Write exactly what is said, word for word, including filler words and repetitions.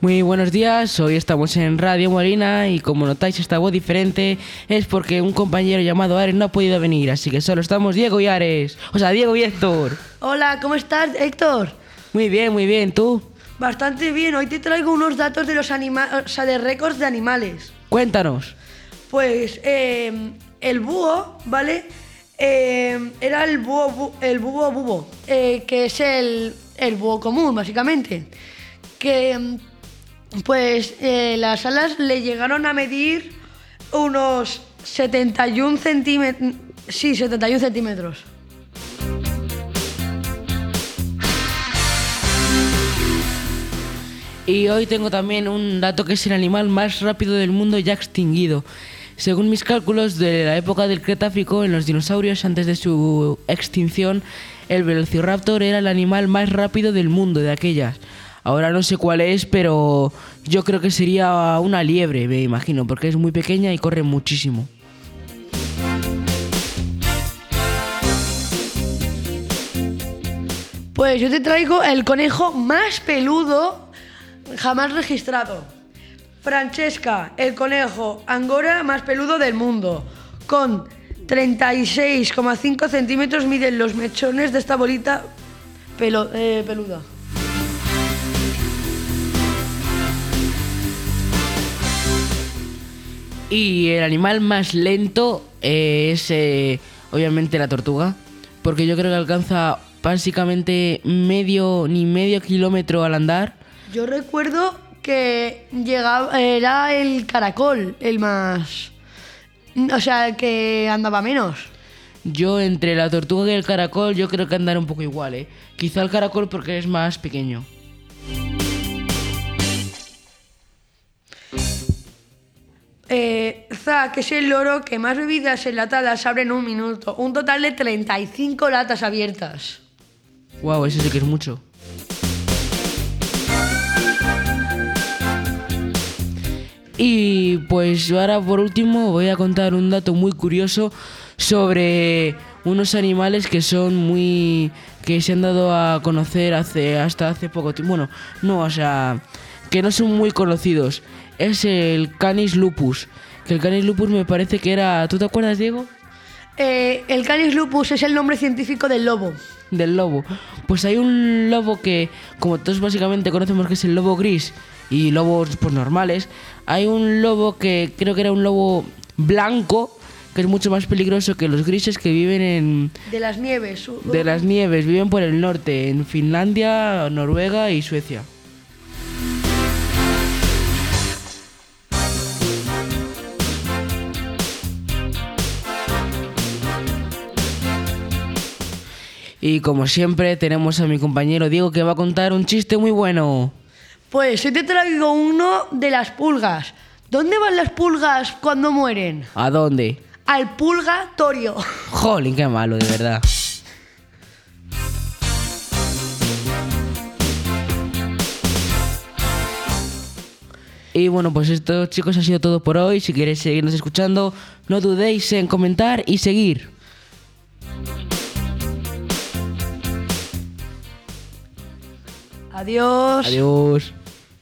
Muy buenos días, hoy estamos en Radio Molina y como notáis esta voz diferente es porque un compañero llamado Ares no ha podido venir, así que solo estamos Diego y Ares, o sea, Diego y Héctor. Hola, ¿cómo estás, Héctor? Muy bien, muy bien, ¿tú? Bastante bien, hoy te traigo unos datos de los animales, o sea, de récords de animales. Cuéntanos. Pues eh, el búho, ¿vale? Eh, era el búho, bu- el búho bubo, eh, que es el, el búho común, básicamente. Que pues eh, las alas le llegaron a medir unos setenta y uno centímetros. Sí, setenta y uno centímetros. Y hoy tengo también un dato que es el animal más rápido del mundo ya extinguido. Según mis cálculos de la época del Cretácico, en los dinosaurios antes de su extinción, el Velociraptor era el animal más rápido del mundo de aquellas. Ahora no sé cuál es, pero yo creo que sería una liebre, me imagino, porque es muy pequeña y corre muchísimo. Pues yo te traigo el conejo más peludo jamás registrado. Francesca, el conejo angora más peludo del mundo. Con treinta y seis coma cinco centímetros miden los mechones de esta bolita pelo- eh, peluda. Y el animal más lento eh, es eh, obviamente la tortuga, porque yo creo que alcanza básicamente medio ni medio kilómetro al andar. Yo recuerdo que llegaba, era el caracol el más... O sea, el que andaba menos. Yo entre la tortuga y el caracol yo creo que andará un poco igual, ¿eh? Quizá el caracol porque es más pequeño. Eh, Za, que es el loro que más bebidas enlatadas abre en un minuto. Un total de treinta y cinco latas abiertas. Wow, eso sí que es mucho. Y pues ahora por último voy a contar un dato muy curioso sobre unos animales que son muy... que se han dado a conocer hace hasta hace poco tiempo. Bueno, no, o sea, que no son muy conocidos. Es el Canis lupus. Que el Canis lupus me parece que era... ¿Tú te acuerdas, Diego? Eh, el Canis lupus es el nombre científico del lobo. Del lobo. Pues hay un lobo que, como todos básicamente conocemos que es el lobo gris y lobos pues normales, hay un lobo que creo que era un lobo blanco, que es mucho más peligroso que los grises que viven en... De las nieves. De las nieves, viven por el norte, en Finlandia, Noruega y Suecia. Y como siempre tenemos a mi compañero Diego que va a contar un chiste muy bueno. Pues hoy te traigo uno de las pulgas. ¿Dónde van las pulgas cuando mueren? ¿A dónde? Al purgatorio. Jolín, qué malo, de verdad. Y bueno, pues esto, chicos, ha sido todo por hoy. Si queréis seguirnos escuchando, no dudéis en comentar y seguir. Adiós. Adiós.